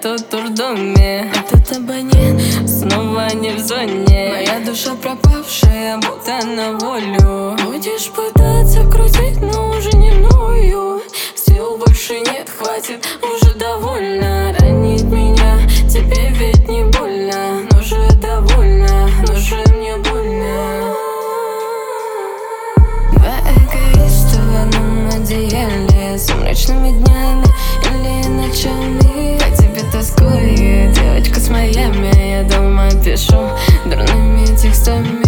тут в доме. Этот абонент снова не в зоне. Моя душа пропавшая, будто на волю. Будешь пытаться крутить, но уже не мною. Сил больше нет, хватит, уже довольно. Ранить меня, тебе ведь не больно. Но же довольно, но же мне больно. Два эгоиста в одном одеяле, сумрачными днями или ночами. По тебе тоскую, девочка с Майами. Я дома пишу дурными текстами.